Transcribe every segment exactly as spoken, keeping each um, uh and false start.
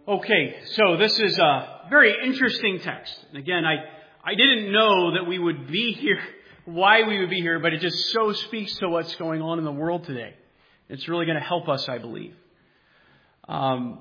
Okay, so this is a very interesting text. And again, I, I didn't know that we would be here, why we would be here, but it just so speaks to what's going on in the world today. It's really going to help us, I believe. Um,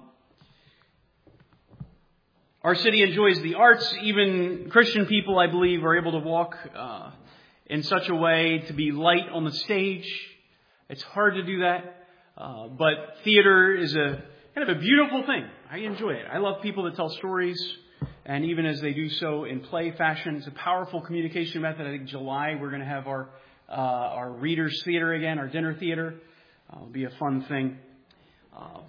our city enjoys the arts. Even Christian people, I believe, are able to walk uh, in such a way to be light on the stage. It's hard to do that, uh, but theater is a kind of a beautiful thing. I enjoy it. I love people that tell stories, and even as they do so in play fashion, it's a powerful communication method. I think July we're going to have our uh, our readers' theater again, our dinner theater. Uh, it'll be a fun thing. Uh,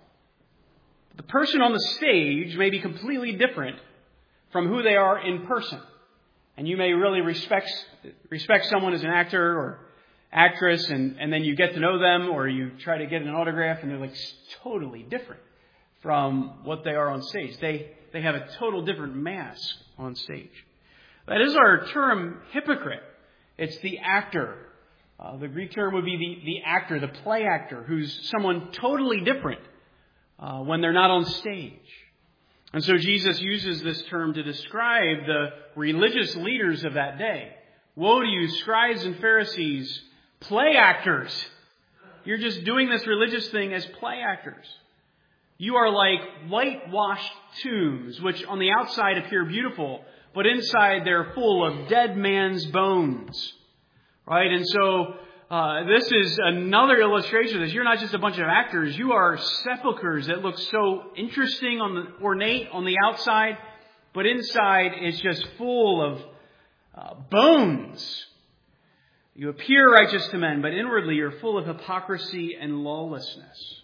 the person on the stage may be completely different from who they are in person, and you may really respect respect someone as an actor or actress, and, and then you get to know them, or you try to get an autograph, and they're like totally different from what they are on stage. They they have a total different mask on stage. That is our term hypocrite. It's the actor. Uh, the Greek term would be the, the actor, the play actor, who's someone totally different uh, when they're not on stage. And so Jesus uses this term to describe the religious leaders of that day. Woe to you, scribes and Pharisees, play actors. You're just doing this religious thing as play actors. You are like whitewashed tombs, which on the outside appear beautiful, but inside they're full of dead man's bones. Right? And so uh, this is another illustration of this. You're not just a bunch of actors. You are sepulchres that look so interesting, on the ornate on the outside, but inside it's just full of uh, bones. You appear righteous to men, but inwardly you're full of hypocrisy and lawlessness.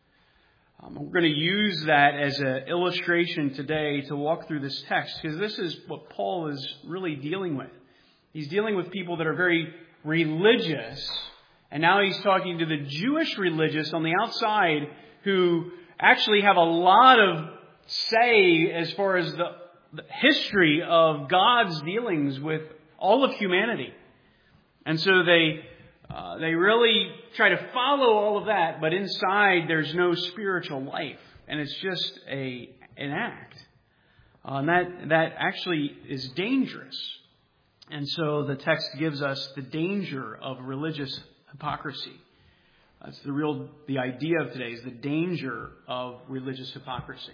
Um, we're going to use that as an illustration today to walk through this text, because this is what Paul is really dealing with. He's dealing with people that are very religious, and now he's talking to the Jewish religious on the outside who actually have a lot of say as far as the, the history of God's dealings with all of humanity. And so they uh, they really try to follow all of that, but inside there's no spiritual life, and it's just a an act. Uh, and that that actually is dangerous. And so the text gives us the danger of religious hypocrisy. That's the real the idea of today, is the danger of religious hypocrisy.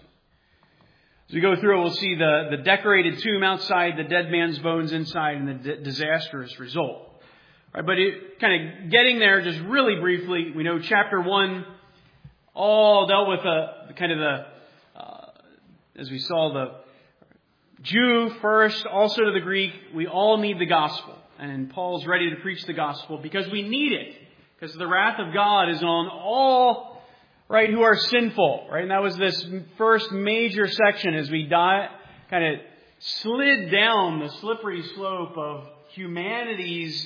As we go through it, we'll see the, the decorated tomb outside, the dead man's bones inside, and the d- disastrous result. Right, but it, kind of getting there just really briefly, we know chapter one all dealt with the kind of the, uh, as we saw, the Jew first, also to the Greek. We all need the gospel. And Paul's ready to preach the gospel because we need it. Because the wrath of God is on all, right, who are sinful. Right, and that was this first major section as we di- kind of slid down the slippery slope of humanity's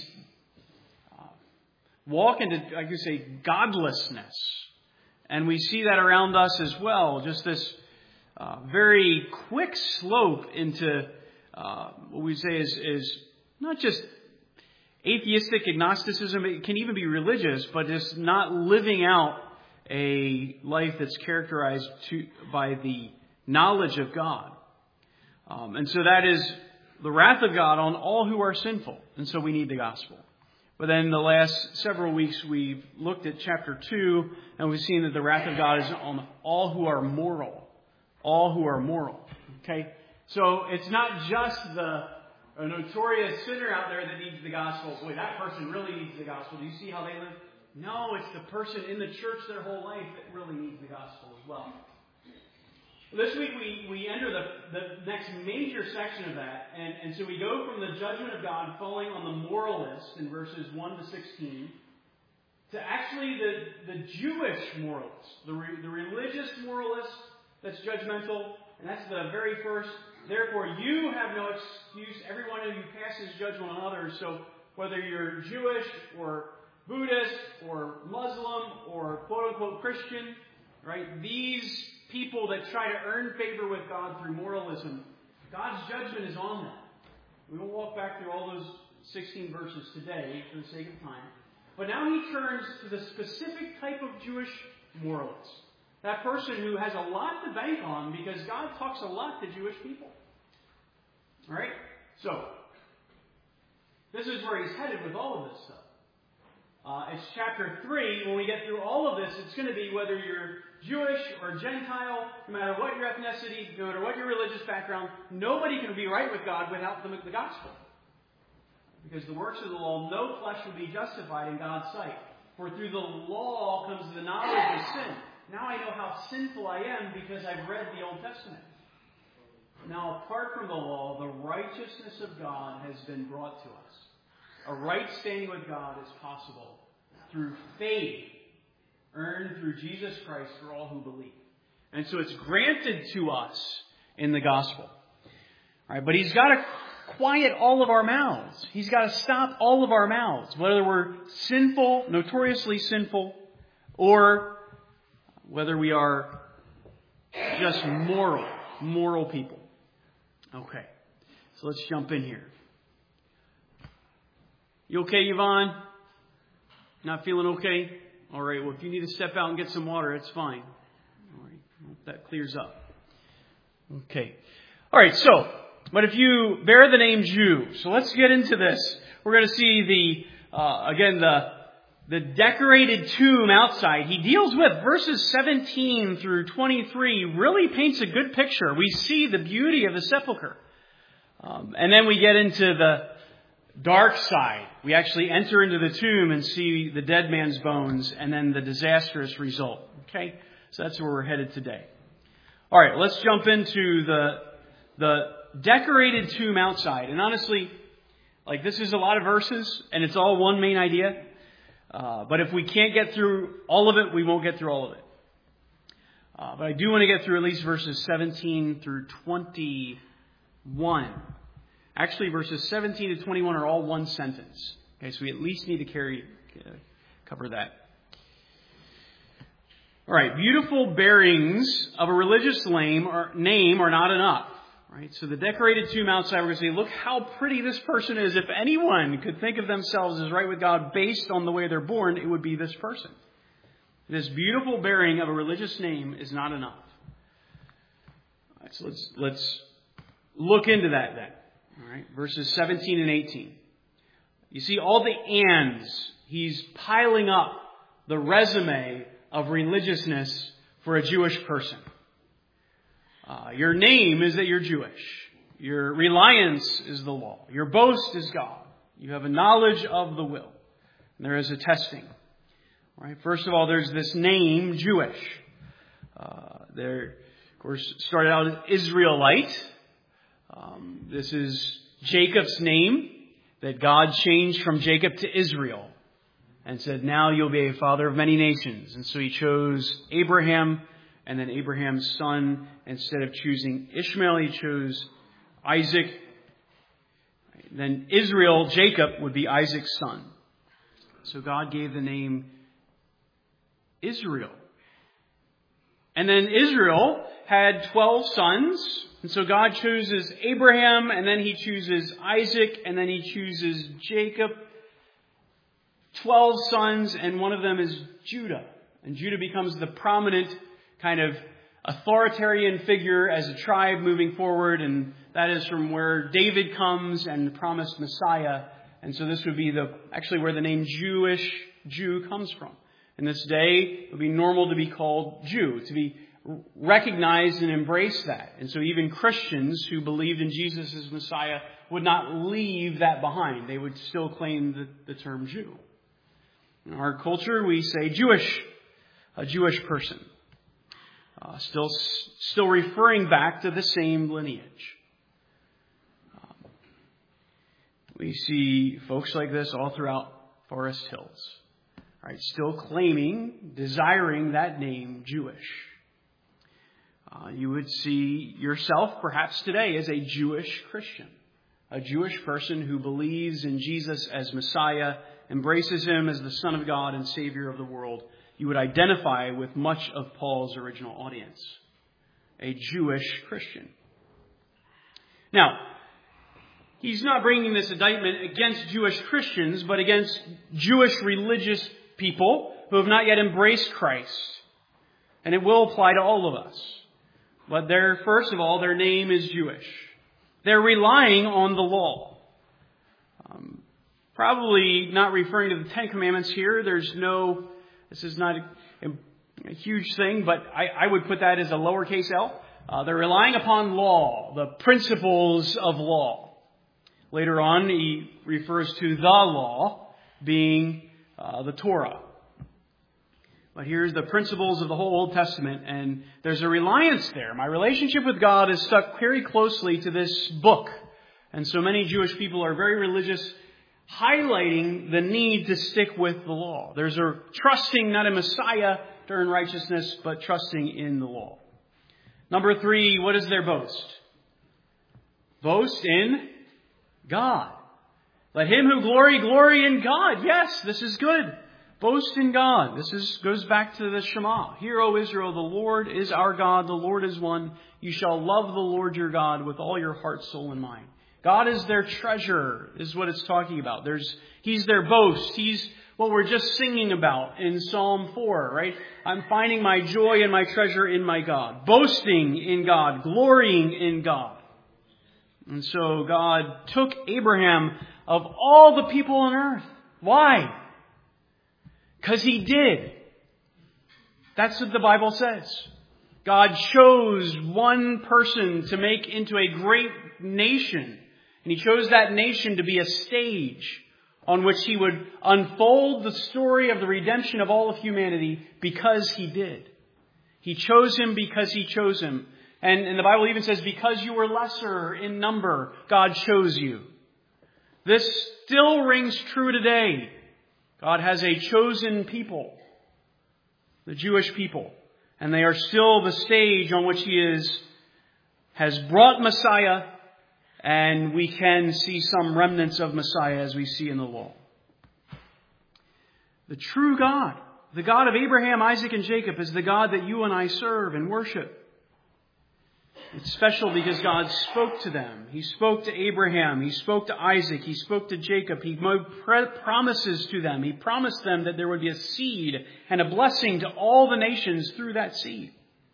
walk into, I could say, godlessness. And we see that around us as well. Just this uh, very quick slope into uh, what we say is, is not just atheistic agnosticism. It can even be religious, but just not living out a life that's characterized to, by the knowledge of God. Um, and so that is the wrath of God on all who are sinful. And so we need the gospel. But then the last several weeks we've looked at chapter two, and we've seen that the wrath of God is on all who are moral. All who are moral. Okay? So it's not just the a notorious sinner out there that needs the gospel. Boy, that person really needs the gospel. Do you see how they live? No, it's the person in the church their whole life that really needs the gospel as well. This week we, we enter the, the next major section of that, and, and so we go from the judgment of God falling on the moralist in verses one to sixteen to actually the, the Jewish moralist, the, re, the religious moralist that's judgmental, and that's the very first. Therefore, you have no excuse. Every one of you passes judgment on others. So whether you're Jewish or Buddhist or Muslim or quote-unquote Christian, right, these people that try to earn favor with God through moralism, God's judgment is on them. We won't walk back through all those sixteen verses today for the sake of time. But now he turns to the specific type of Jewish moralist. That person who has a lot to bank on because God talks a lot to Jewish people. All right? So, this is where he's headed with all of this stuff. Uh, it's chapter three. When we get through all of this, it's going to be whether you're Jewish or Gentile, no matter what your ethnicity, no matter what your religious background, nobody can be right with God without the, the gospel. Because the works of the law, no flesh will be justified in God's sight. For through the law comes the knowledge of sin. Now I know how sinful I am because I've read the Old Testament. Now, apart from the law, the righteousness of God has been brought to us. A right standing with God is possible through faith earned through Jesus Christ for all who believe. And so it's granted to us in the gospel. All right, but he's got to quiet all of our mouths. He's got to stop all of our mouths, whether we're sinful, notoriously sinful, or whether we are just moral, moral people. Okay, so let's jump in here. You okay, Yvonne? Not feeling okay? All right, well, if you need to step out and get some water, it's fine. All right, I hope that clears up. Okay. All right, so, but if you bear the name Jew, so let's get into this. We're going to see the, uh, again, the the decorated tomb outside. He deals with verses seventeen through twenty-three, really paints a good picture. We see the beauty of the sepulcher. Um, and then we get into the dark side. We actually enter into the tomb and see the dead man's bones and then the disastrous result. Okay? So that's where we're headed today. All right, let's jump into the the decorated tomb outside. And honestly, like this is a lot of verses and it's all one main idea. Uh, but if we can't get through all of it, we won't get through all of it. Uh, but I do want to get through at least verses seventeen through twenty-one. Actually, verses seventeen to twenty-one are all one sentence. Okay, so we at least need to carry uh, cover that. All right, beautiful bearings of a religious name are, name are not enough. Right, so the decorated tomb outside, we're going to say, look how pretty this person is. If anyone could think of themselves as right with God based on the way they're born, it would be this person. This beautiful bearing of a religious name is not enough. All right, so let's let's look into that then. All right, verses seventeen and eighteen. You see all the ands. He's piling up the resume of religiousness for a Jewish person. Uh, your name is that you're Jewish. Your reliance is the law. Your boast is God. You have a knowledge of the will. And there is a testing. All right. First of all, there's this name, Jewish. Uh, there, of course, started out as Israelite. Um, this is Jacob's name that God changed from Jacob to Israel and said, now you'll be a father of many nations. And so he chose Abraham. And then Abraham's son, instead of choosing Ishmael, he chose Isaac. Then Israel, Jacob, would be Isaac's son. So God gave the name Israel. And then Israel had twelve sons. And so God chooses Abraham, and then he chooses Isaac, and then he chooses Jacob. Twelve sons, and one of them is Judah. And Judah becomes the prominent kind of authoritarian figure as a tribe moving forward, and that is from where David comes and the promised Messiah. And so this would be the actually where the name Jewish Jew comes from. In this day, it would be normal to be called Jew, to be recognized and embrace that. And so even Christians who believed in Jesus as Messiah would not leave that behind. They would still claim the, the term Jew. In our culture, we say Jewish, a Jewish person. Uh, still, still referring back to the same lineage. Um, we see folks like this all throughout Forest Hills, right? Still claiming, desiring that name, Jewish. Uh, you would see yourself, perhaps today, as a Jewish Christian, a Jewish person who believes in Jesus as Messiah, embraces Him as the Son of God and Savior of the world. You would identify with much of Paul's original audience, a Jewish Christian. Now, he's not bringing this indictment against Jewish Christians, but against Jewish religious people who have not yet embraced Christ. And it will apply to all of us. But their, first of all, their name is Jewish. They're relying on the law. Um, probably not referring to the Ten Commandments here. There's no, this is not a, a huge thing, but I, I would put that as a lowercase l. Uh, they're relying upon law, the principles of law. Later on, he refers to the law being uh, the Torah. But here's the principles of the whole Old Testament, and there's a reliance there. My relationship with God is stuck very closely to this book. And so many Jewish people are very religious, highlighting the need to stick with the law. There's a trusting not in Messiah to earn righteousness, but trusting in the law. Number three, what is their boast? Boast in God. Let him who glory, glory in God. Yes, this is good. Boast in God. This is goes back to the Shema. Hear, O Israel, the Lord is our God, the Lord is one. You shall love the Lord your God with all your heart, soul, and mind. God is their treasure, is what it's talking about. There's, He's their boast. He's what we're just singing about in Psalm four, right? I'm finding my joy and my treasure in my God. Boasting in God, glorying in God. And so God took Abraham of all the people on earth. Why? Because He did. That's what the Bible says. God chose one person to make into a great nation. And He chose that nation to be a stage on which He would unfold the story of the redemption of all of humanity because He did. He chose him because He chose him. And, and the Bible even says, because you were lesser in number, God chose you. This still rings true today. God has a chosen people, the Jewish people, and they are still the stage on which He is, has brought Messiah, and we can see some remnants of Messiah as we see in the law. The true God, the God of Abraham, Isaac, and Jacob, is the God that you and I serve and worship. It's special because God spoke to them. He spoke to Abraham. He spoke to Isaac. He spoke to Jacob. He made promises to them. He promised them that there would be a seed and a blessing to all the nations through that seed.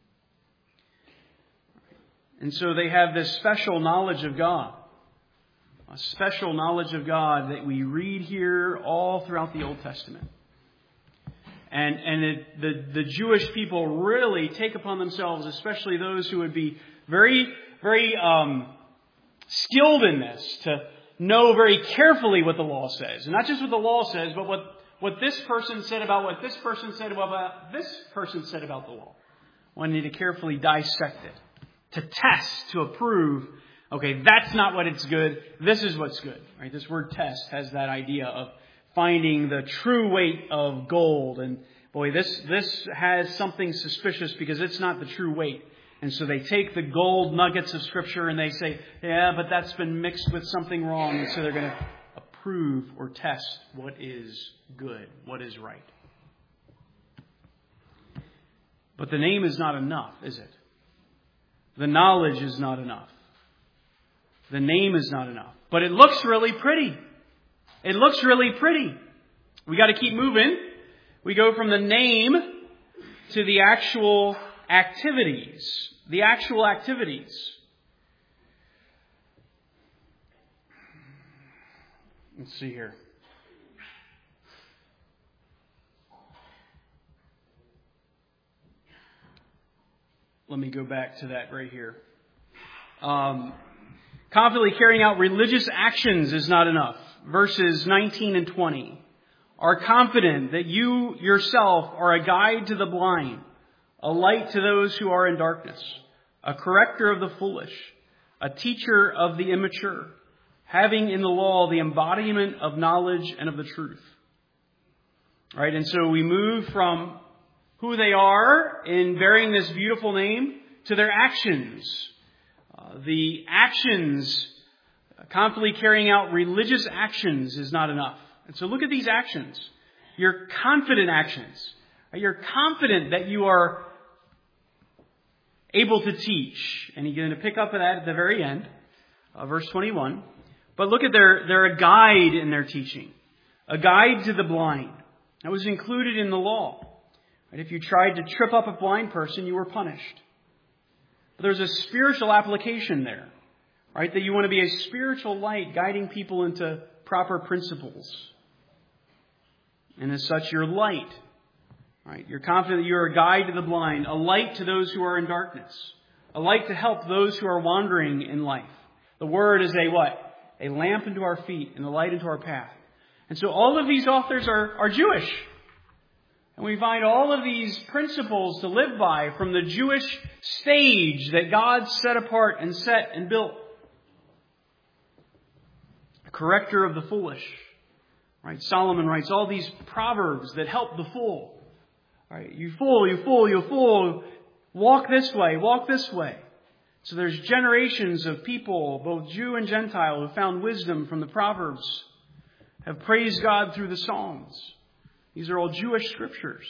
And so they have this special knowledge of God. A special knowledge of God that we read here all throughout the Old Testament. And, and it, the, the Jewish people really take upon themselves, especially those who would be very, very um, skilled in this, to know very carefully what the law says. And not just what the law says, but what, what this person said about what this person said about what this person said about the law. One need to carefully dissect it, to test, to approve. Okay, that's not what it's good. This is what's good. Right? This word test has that idea of finding the true weight of gold. And boy, this, this has something suspicious because it's not the true weight. And so they take the gold nuggets of Scripture and they say, yeah, but that's been mixed with something wrong. And so they're going to approve or test what is good, what is right. But the name is not enough, is it? The knowledge is not enough. The name is not enough. But it looks really pretty. It looks really pretty. We got to keep moving. We go from the name to the actual activities. The actual activities. Let's see here. Let me go back to that right here. Um, confidently carrying out religious actions is not enough. Verses nineteen and twenty. Are confident that you yourself are a guide to the blind, a light to those who are in darkness, a corrector of the foolish, a teacher of the immature, having in the law the embodiment of knowledge and of the truth. All right, and so we move from who they are in bearing this beautiful name to their actions. Uh, the actions, confidently carrying out religious actions is not enough. And so look at these actions. Your confident actions. You're confident that you are able to teach. And you're going to pick up on that at the very end, uh, verse twenty-one. But look at their, they're a guide in their teaching. A guide to the blind. That was included in the law. Right? If you tried to trip up a blind person, you were punished. But there's a spiritual application there, right? That you want to be a spiritual light guiding people into proper principles. And as such, you're light. Right? You're confident that you're a guide to the blind, a light to those who are in darkness, a light to help those who are wandering in life. The Word is a what? A lamp unto our feet and a light into our path. And so all of these authors are, are Jewish. And we find all of these principles to live by from the Jewish stage that God set apart and set and built. A corrector of the foolish. Right? Solomon writes all these proverbs that help the fool. Right? You fool, you fool, you fool. Walk this way, walk this way. So there's generations of people, both Jew and Gentile, who found wisdom from the Proverbs, have praised God through the Psalms. These are all Jewish scriptures.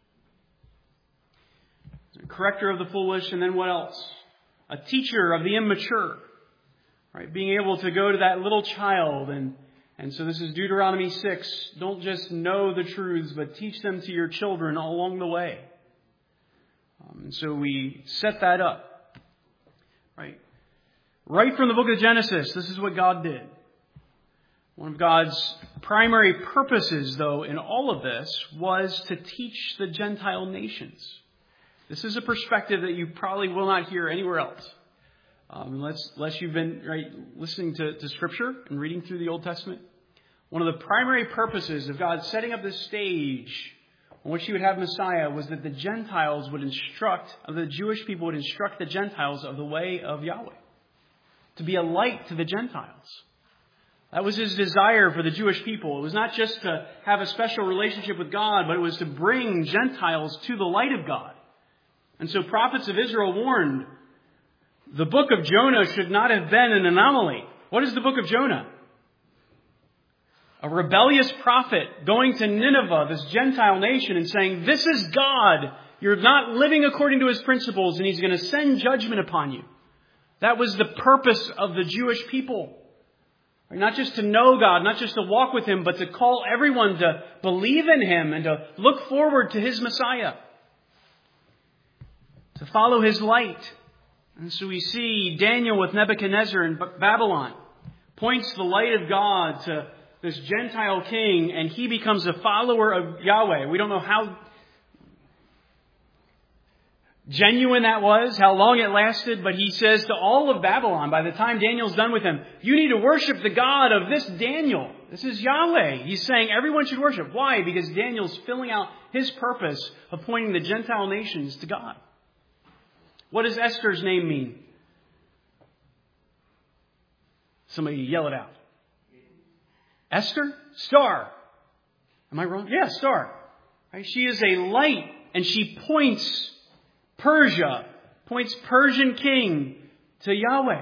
A corrector of the foolish, and then what else? A teacher of the immature. Right? Being able to go to that little child and And so this is Deuteronomy six. Don't just know the truths, but teach them to your children all along the way. Um, and so we set that up. Right? Right from the book of Genesis, this is what God did. One of God's primary purposes, though, in all of this was to teach the Gentile nations. This is a perspective that you probably will not hear anywhere else. Um, unless, unless you've been right, listening to, to Scripture and reading through the Old Testament. One of the primary purposes of God setting up this stage on which He would have Messiah was that the Gentiles would instruct, the Jewish people would instruct the Gentiles of the way of Yahweh. To be a light to the Gentiles. That was His desire for the Jewish people. It was not just to have a special relationship with God, but it was to bring Gentiles to the light of God. And so prophets of Israel warned, the book of Jonah should not have been an anomaly. What is the book of Jonah? A rebellious prophet going to Nineveh, this Gentile nation, and saying, this is God. You're not living according to His principles, and He's going to send judgment upon you. That was the purpose of the Jewish people. Not just to know God, not just to walk with Him, but to call everyone to believe in Him and to look forward to His Messiah. To follow His light. And so we see Daniel with Nebuchadnezzar in Babylon points the light of God to this Gentile king, and he becomes a follower of Yahweh. We don't know how genuine that was, how long it lasted, but he says to all of Babylon, by the time Daniel's done with him, you need to worship the God of this Daniel. This is Yahweh. He's saying everyone should worship. Why? Because Daniel's filling out his purpose of pointing the Gentile nations to God. What does Esther's name mean? Somebody yell it out. Esther? Star. Am I wrong? Yeah, star. Right? She is a light, and she points Persia, points Persian king to Yahweh.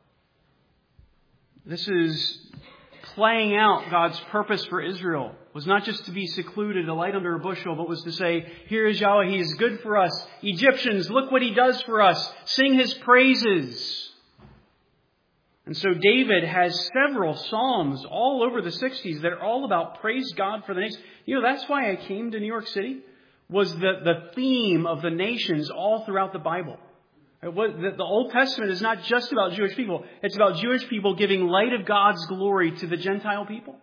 This is playing out God's purpose for Israel. It was not just to be secluded, a light under a bushel, but was to say, here is Yahweh, He is good for us. Egyptians, look what He does for us. Sing His praises. And so David has several psalms all over the sixties that are all about praise God for the nation. You know, that's why I came to New York City, was the, the theme of the nations all throughout the Bible. The Old Testament is not just about Jewish people. It's about Jewish people giving light of God's glory to the Gentile people.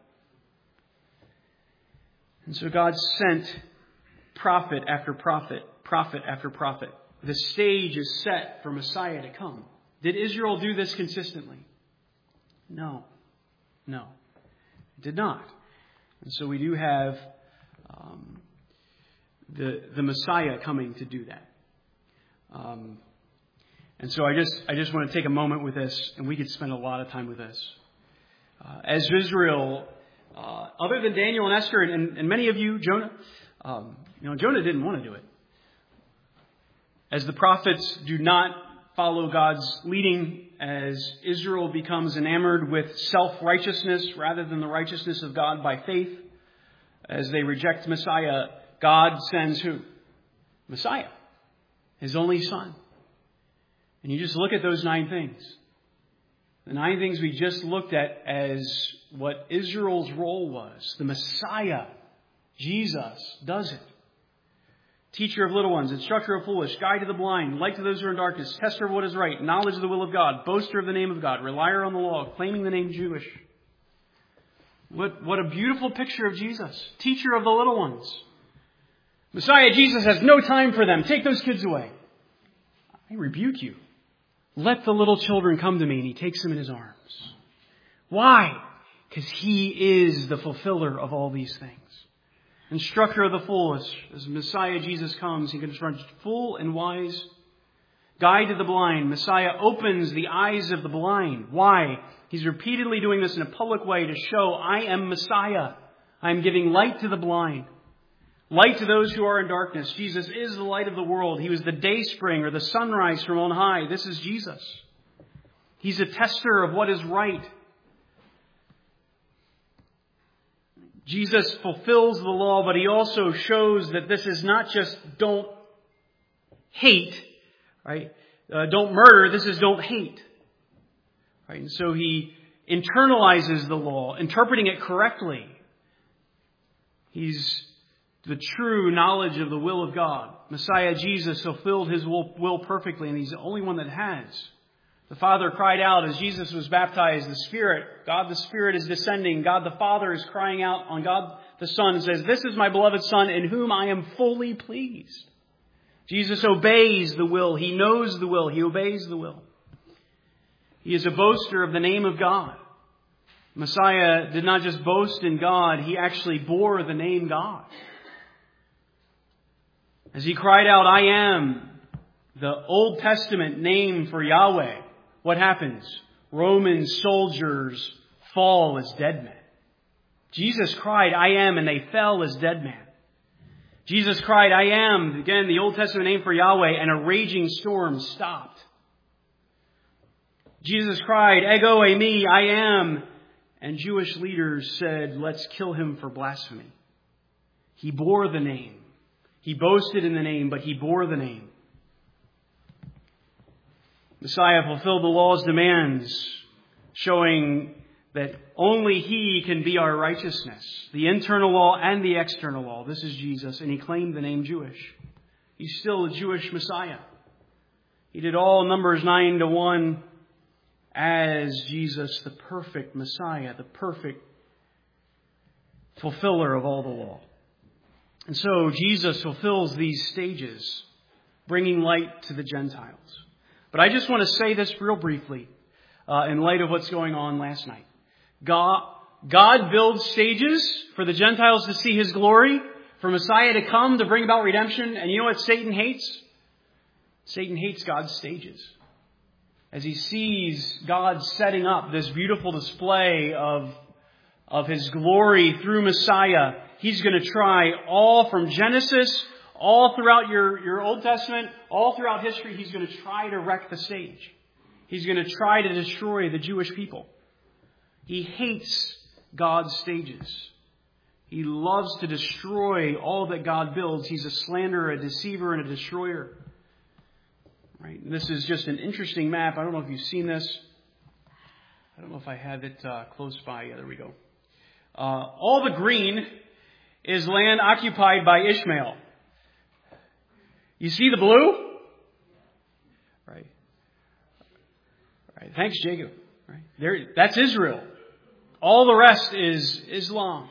And so God sent prophet after prophet, prophet after prophet. The stage is set for Messiah to come. Did Israel do this consistently? No. No. It did not. And so we do have um, the, the Messiah coming to do that. Um, and so I just I just want to take a moment with this, and we could spend a lot of time with this. Uh, as Israel, uh, other than Daniel and Esther, and, and many of you, Jonah, um, you know, Jonah didn't want to do it. As the prophets do not follow God's leading, as Israel becomes enamored with self-righteousness rather than the righteousness of God by faith, as they reject Messiah, God sends who? Messiah, His only Son. And you just look at those nine things. The nine things we just looked at as what Israel's role was. The Messiah, Jesus, does it. Teacher of little ones, instructor of foolish, guide to the blind, light to those who are in darkness, tester of what is right, knowledge of the will of God, boaster of the name of God, relier on the law, claiming the name Jewish. What, what a beautiful picture of Jesus. Teacher of the little ones. Messiah Jesus has no time for them. Take those kids away. I rebuke you. Let the little children come to me, and he takes them in his arms. Why? Because he is the fulfiller of all these things. Instructor of the foolish. As Messiah Jesus comes, he confronts fool and wise. Guide to the blind. Messiah opens the eyes of the blind. Why? He's repeatedly doing this in a public way to show, I am Messiah. I am giving light to the blind. Light to those who are in darkness. Jesus is the light of the world. He was the day spring or the sunrise from on high. This is Jesus. He's a tester of what is right. Jesus fulfills the law, but he also shows that this is not just don't hate, right? Uh, don't murder. This is don't hate. Right? And so he internalizes the law, interpreting it correctly. He's the true knowledge of the will of God. Messiah Jesus fulfilled his will, will perfectly, and he's the only one that has. The Father cried out as Jesus was baptized. The Spirit, God the Spirit is descending. God the Father is crying out on God the Son and says, this is my beloved Son in whom I am fully pleased. Jesus obeys the will. He knows the will. He obeys the will. He is a boaster of the name of God. Messiah did not just boast in God. He actually bore the name God. As he cried out, I am, the Old Testament name for Yahweh. What happens? Roman soldiers fall as dead men. Jesus cried, I am, and they fell as dead men. Jesus cried, I am, again, the Old Testament name for Yahweh, and a raging storm stopped. Jesus cried, Ego eimi, I am, and Jewish leaders said, let's kill him for blasphemy. He bore the name. He boasted in the name, but he bore the name. Messiah fulfilled the law's demands, showing that only he can be our righteousness. The internal law and the external law. This is Jesus, and he claimed the name Jewish. He's still a Jewish Messiah. He did all Numbers nine to one as Jesus, the perfect Messiah, the perfect fulfiller of all the law. And so Jesus fulfills these stages, bringing light to the Gentiles. But I just want to say this real briefly uh, in light of what's going on last night. God, God builds stages for the Gentiles to see his glory, for Messiah to come to bring about redemption. And you know what Satan hates? Satan hates God's stages. As he sees God setting up this beautiful display of, of his glory through Messiah, he's going to try all from Genesis, all throughout your, your Old Testament, all throughout history, he's going to try to wreck the stage. He's going to try to destroy the Jewish people. He hates God's stages. He loves to destroy all that God builds. He's a slanderer, a deceiver, and a destroyer. Right? And this is just an interesting map. I don't know if you've seen this. I don't know if I have it uh, close by. Yeah, there we go. Uh, all the green is land occupied by Ishmael. You see the blue? Right. Right. Thanks, Jacob. Right. There, that's Israel. All the rest is Islam.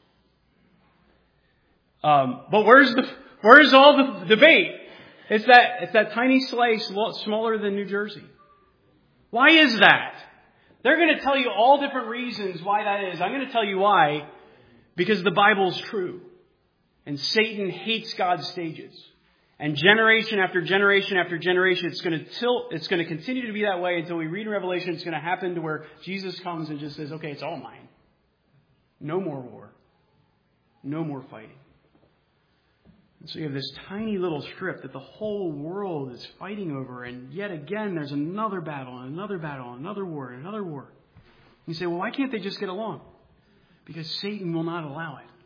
Um, but where's the where's all the debate? It's that it's that tiny slice smaller than New Jersey. Why is that? They're going to tell you all different reasons why that is. I'm going to tell you why. Because the Bible's true. And Satan hates God's stages. And generation after generation after generation, it's going to tilt, it's going to continue to be that way until we read in Revelation. It's going to happen to where Jesus comes and just says, okay, it's all mine. No more war. No more fighting. And so you have this tiny little strip that the whole world is fighting over. And yet again, there's another battle and another battle and another war and another war. You say, well, why can't they just get along? Because Satan will not allow it.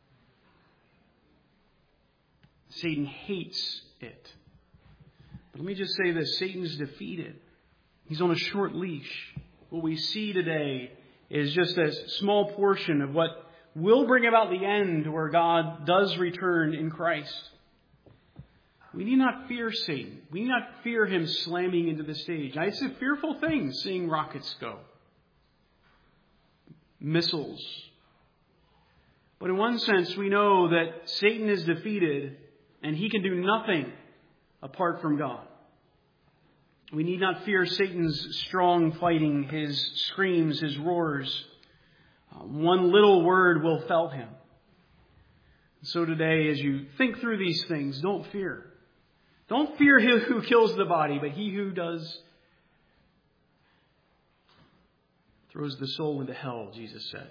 Satan hates it. But let me just say this. Satan's defeated. He's on a short leash. What we see today is just a small portion of what will bring about the end where God does return in Christ. We need not fear Satan. We need not fear him slamming into the stage. It's a fearful thing seeing rockets go. Missiles. But in one sense, we know that Satan is defeated and he can do nothing apart from God. We need not fear Satan's strong fighting, his screams, his roars. Uh, one little word will fell him. So today, as you think through these things, don't fear. Don't fear him who kills the body, but he who does throws the soul into hell, Jesus said.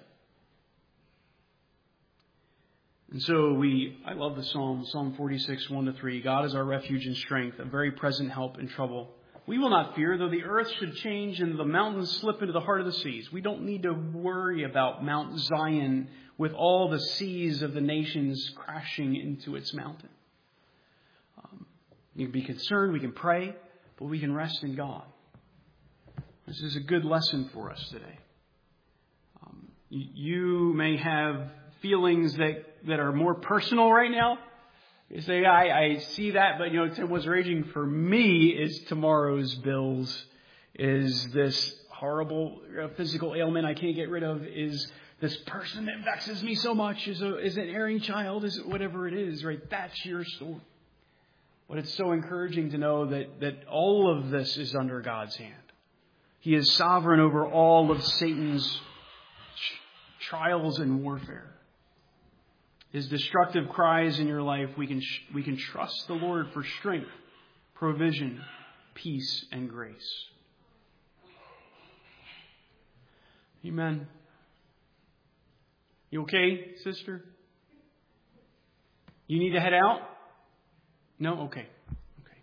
And so we, I love the Psalm, Psalm forty-six, one to three. God is our refuge and strength, a very present help in trouble. We will not fear, though the earth should change and the mountains slip into the heart of the seas. We don't need to worry about Mount Zion with all the seas of the nations crashing into its mountain. Um, we can be concerned, we can pray, but we can rest in God. This is a good lesson for us today. Um, you, you may have feelings that, that are more personal right now. You say, I, I see that, but, you know, what's raging for me is tomorrow's bills, is this horrible physical ailment I can't get rid of, is this person that vexes me so much, is, a, is an erring child, is whatever it is, right? That's your story. But it's so encouraging to know that, that all of this is under God's hand. He is sovereign over all of Satan's trials and warfare. His destructive cries in your life, we can we can trust the Lord for strength, provision, peace, and grace. Amen. You okay, sister? You need to head out? No? Okay. Okay.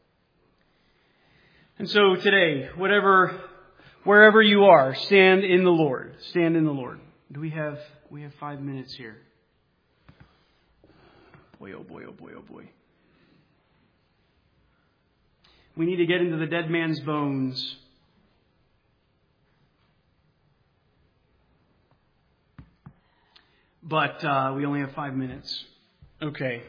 And so today, whatever, wherever you are, stand in the Lord. Stand in the Lord. Do we have, we have five minutes here? Boy, oh boy, oh boy, oh boy. We need to get into the dead man's bones. But uh, we only have five minutes. Okay.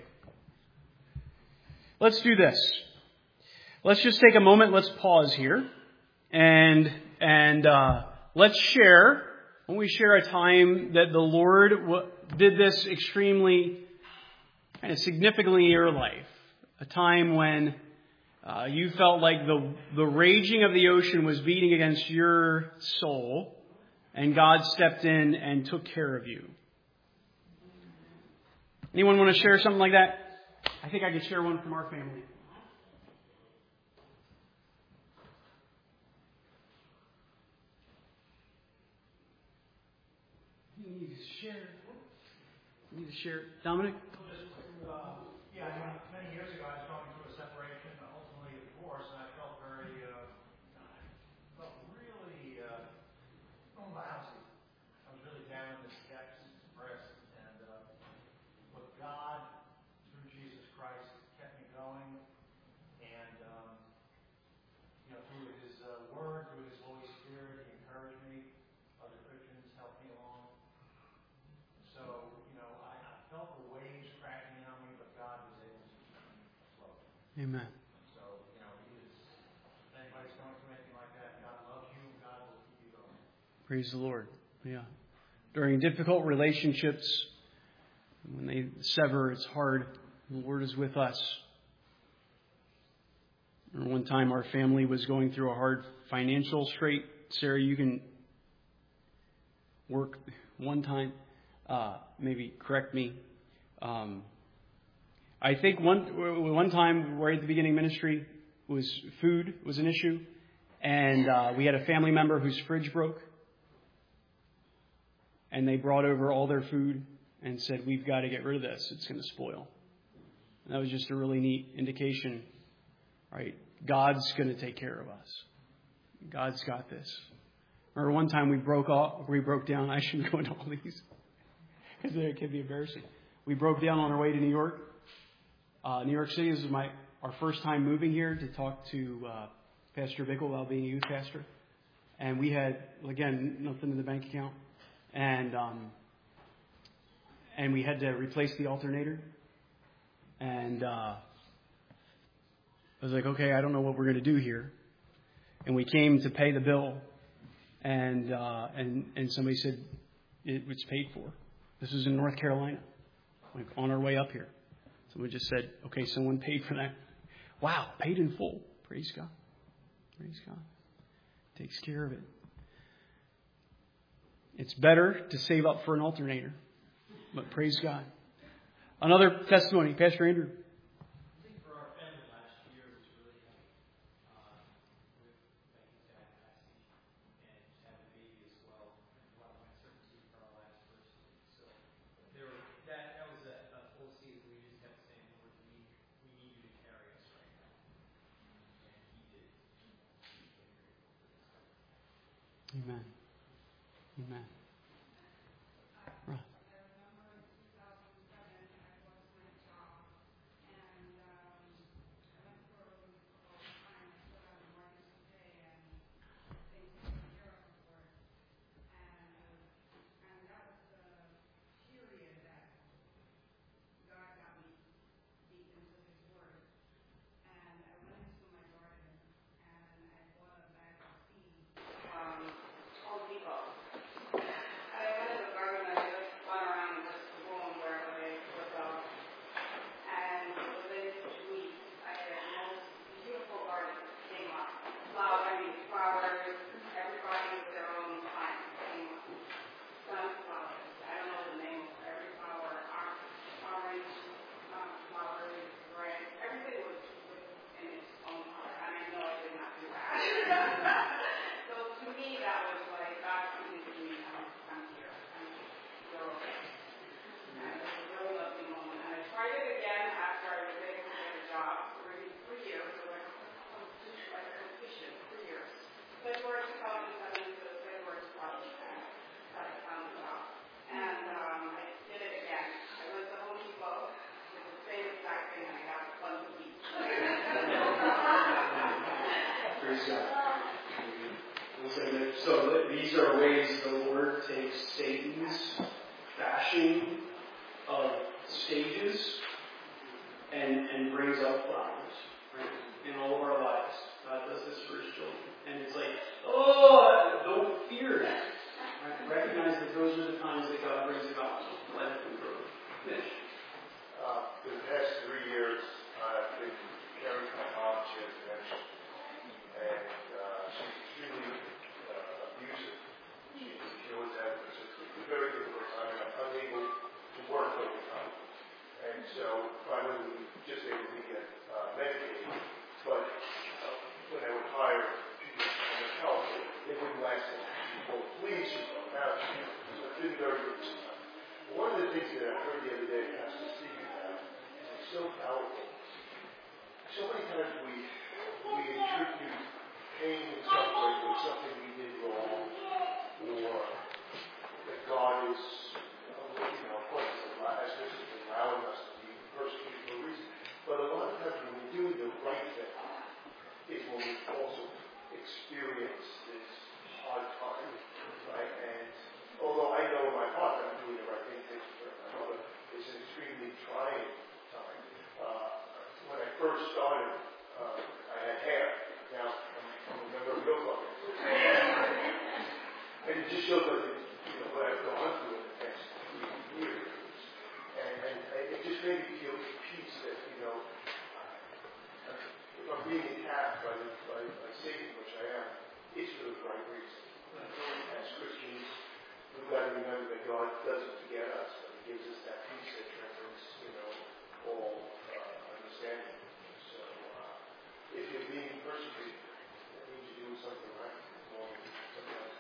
Let's do this. Let's just take a moment. Let's pause here. And, and uh, let's share. When we share a time that the Lord w- did this extremely kind of significantly in your life, a time when uh, you felt like the the raging of the ocean was beating against your soul, and God stepped in and took care of you. Anyone want to share something like that? I think I could share one from our family. You need to share. You need to share, Dominic. Uh, yeah, many years ago I was going through a separation, ultimately a divorce, and I felt very, uh, felt really uh, lousy. I was really down in the depths, depressed, and uh, but God, through Jesus Christ, kept me going, and um, you know, through His uh, Word, through His Holy Spirit, He encouraged me. Other Christians helped me along. So, you know, I, I felt the waves crashing on me, but God was able to keep me afloat. Amen. So, you know, He is, if anybody's going through anything like that, God loves you, and God will keep you going. Praise the Lord. Yeah. During difficult relationships, when they sever, it's hard. The Lord is with us. One time our family was going through a hard financial strait. Sarah, you can work one time. Uh, maybe correct me. Um, I think one one time, right at the beginning of ministry, was food was an issue, and uh, we had a family member whose fridge broke, and they brought over all their food and said, "We've got to get rid of this; it's going to spoil." And that was just a really neat indication, right? God's going to take care of us. God's got this. Or one time we broke off, we broke down. I shouldn't go into all these, because it can be embarrassing. We broke down on our way to New York. Uh, New York City. This is my our first time moving here to talk to uh, Pastor Bickle while being a youth pastor. And we had, again, nothing in the bank account. And um, and we had to replace the alternator. And uh, I was like, okay, I don't know what we're going to do here. And we came to pay the bill, and uh, and and somebody said it was paid for. This was in North Carolina, like on our way up here. Someone just said, okay, someone paid for that. Wow, paid in full. Praise God. Praise God. Takes care of it. It's better to save up for an alternator, but praise God. Another testimony, Pastor Andrew. Amen. Amen. Right. So these are ways the Lord takes Satan's fashioning of stages and, and brings up flowers, right? In all of our lives. God does this for his children. And it's like, oh, don't fear that. Right? Recognize that those are the times that God brings about life and growth. Mitch. Uh, for the past three years, I've been caring for my mom. She has dementia. And uh, she's extremely uh, abusive. She, she always has this. It's a very difficult time, and I'm unable to work all the time. And so finally, we were just able to get uh, medicated. But uh, when I would hire people on the help, they wouldn't last well, please, now, so it's been very good. One of the things that I heard the other day, Pastor Steve, about, is so powerful. So many times we we attribute pain and suffering with something we did wrong, or that God is, you know, of course, as this is allowing us to be persecuted for a reason. But a lot of times when we're doing the right thing, is when we also experience this hard time, right? And although I know in my heart that I'm doing the right thing, thanks for my mother, it's an extremely trying time. Uh, when I first started, uh, I had hair. Now I'm, I'm a member of Bill Club. And it just shows like, you know, what I've gone through in the past three years. And, and it just made me feel peace that, you know, if I'm being attacked by, by, by Satan, which I am, it's for the right reason. As Christians, we've got to remember that God doesn't forget us, but He gives us that peace that transcends, you know, all uh, understanding. So, uh, if you're being persecuted, that means you're doing something right. Well, sometimes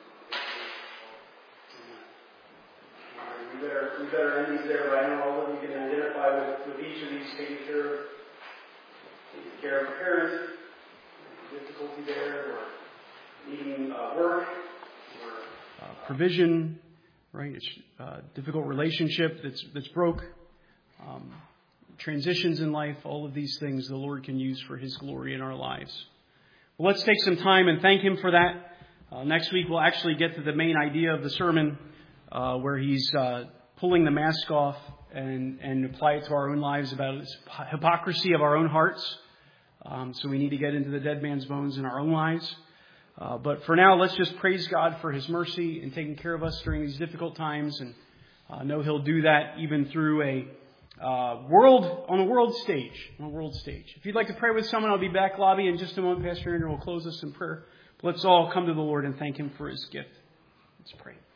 we better we better end these there, but I know all of you can identify with, with each of these, taking care of taking care of a parent, difficulty there, or needing uh, work, or uh, provision, right? It's uh, difficult relationship that's that's broke, um, transitions in life. All of these things the Lord can use for His glory in our lives. Well, let's take some time and thank Him for that. Uh, next week we'll actually get to the main idea of the sermon, uh, where He's uh, pulling the mask off and and apply it to our own lives about this hypocrisy of our own hearts. Um, so we need to get into the dead man's bones in our own lives. Uh, but for now, let's just praise God for His mercy in taking care of us during these difficult times, and uh, know He'll do that even through a uh, world on a world stage. On a world stage. If you'd like to pray with someone, I'll be back lobby in just a moment. Pastor Andrew will close us in prayer. But let's all come to the Lord and thank Him for His gift. Let's pray.